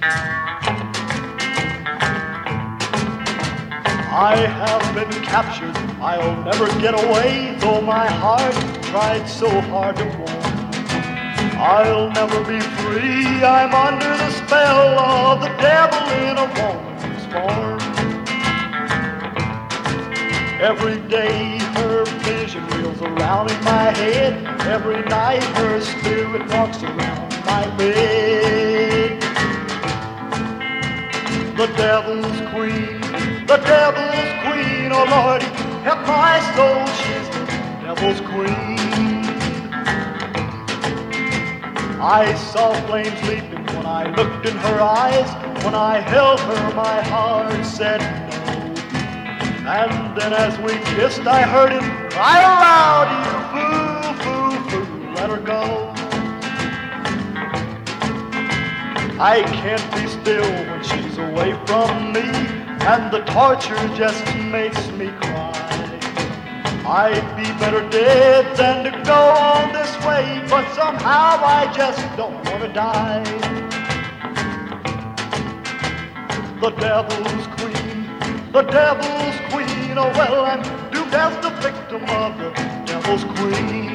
I have been captured, I'll never get away, though my heart tried so hard to warm. I'll never be free, I'm under the spell of the devil in a woman's form. Every day her vision wheels around in my head, every night her spirit walks around my bed. The devil's queen, the devil's queen, oh Lordy, help my soul, she's the devil's queen. I saw flames leaping when I looked in her eyes, when I held her my heart said no. And then as we kissed I heard him cry aloud, you fool, fool, fool, let her go. I can't be still when she's away from me, and the torture just makes me cry. I'd be better dead than to go on this way, but somehow I just don't want to die. The devil's queen, oh well, I'm doomed as the victim of the devil's queen.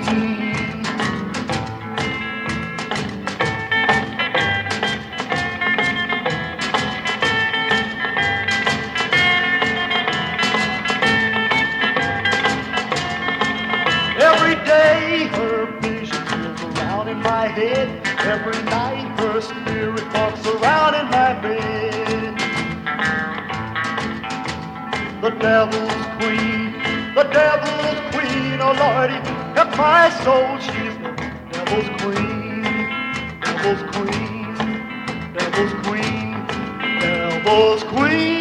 Every day her vision wheels around in my head, every night her spirit walks around in my bed. The devil's queen, oh Lordy, help my soul, she's the devil's queen, devil's queen, devil's queen, devil's queen.